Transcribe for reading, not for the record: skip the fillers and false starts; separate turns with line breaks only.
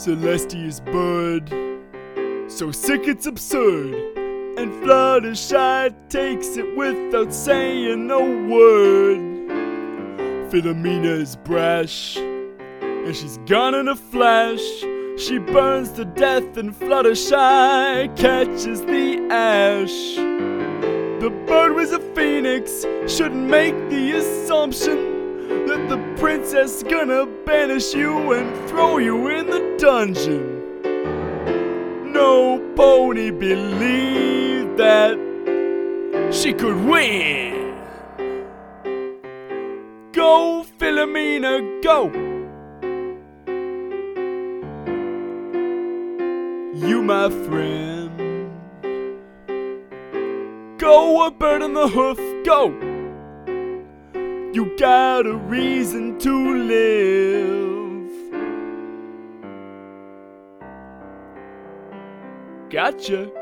Celestia's bird, so sick it's absurd, and Fluttershy takes it without saying a word. Philomena is brash, and she's gone in a flash. She burns to death and Fluttershy catches the ash. The bird was a phoenix, shouldn't make the assumption that the princess gonna banish you and throw you in the dungeon. No pony believed that she could win. Go, Philomena, go! You, my friend. Go, a bird on the hoof, go! You got a reason to live. Gotcha.